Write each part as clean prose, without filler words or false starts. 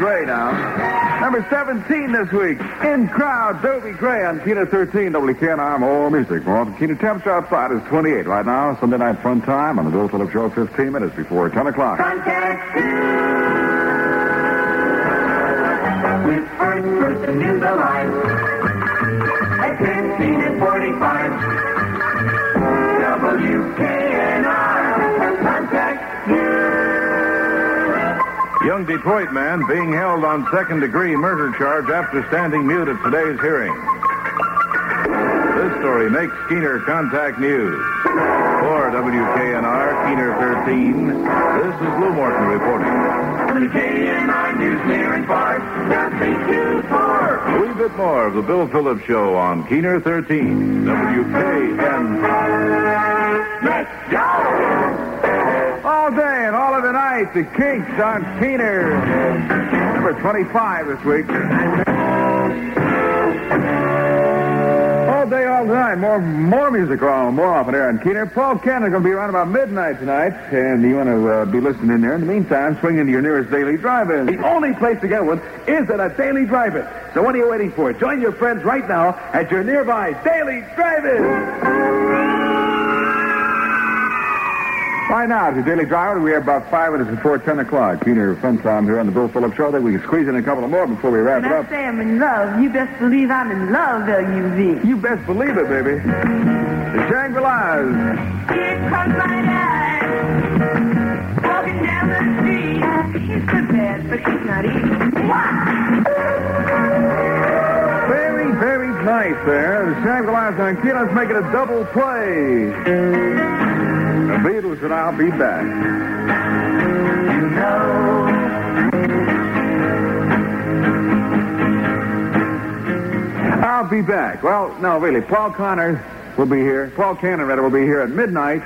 Gray now. Number 17 this week. In crowd, Dobie Gray on Keener 13. WKNR, more music. More on Keener. Temperature outside is 28 right now. Sunday night fun time on the Bill Phillips Show, 15 minutes before 10 o'clock. Contact with first person news alive at 15 and 45. WKNR. Contact Young Detroit man being held on second-degree murder charge after standing mute at today's hearing. This story makes Keener Contact News. For WKNR, Keener 13, this is Lou Morton reporting. WKNR News near and far, nothing too far. A wee bit more of the Bill Phillips Show on Keener 13, WKNR. Let's go! All day and all of the night, the Kinks on Keener. Number 25 this week. All day, all night. More music on, more often here on Keener. Paul Cannon's going to be around about midnight tonight, and you want to be listening in there. In the meantime, swing into your nearest daily drive-in. The only place to get one is at a daily drive-in. So what are you waiting for? Join your friends right now at your nearby daily drive-in. Right now, at the Daily Driver, we have about 5 minutes before 10 o'clock. Keener fun time here on the Bill Phillips Show. I think we can squeeze in a couple of more before we wrap it When I up. say I'm in love, you best believe I'm in love, L-U-V. You best believe it, baby. The Shangri-Las. Here comes my guy, walking down the street. He's good bad, but he's not evil. Very, very nice there. The Shangri-Las on Keener's making a double play. The Beatles and I'll Be Back. You know. I'll be back. Well, no, really. Paul Connor will be here. Paul Cannon, rather, will be here at midnight.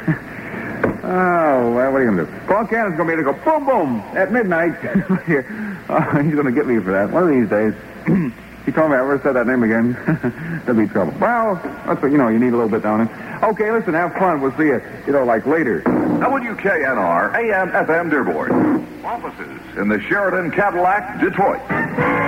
Oh, well, what are you going to do? Paul Cannon's going to be able to go boom, boom at midnight. Here. He's going to get me for that. One of these days. He told me I ever said that name again. There'll be trouble. Well, that's what, you need a little bit down in. Okay, listen, have fun. We'll see you, like later. WKNR AM FM Dearborn. Offices in the Sheridan Cadillac, Detroit.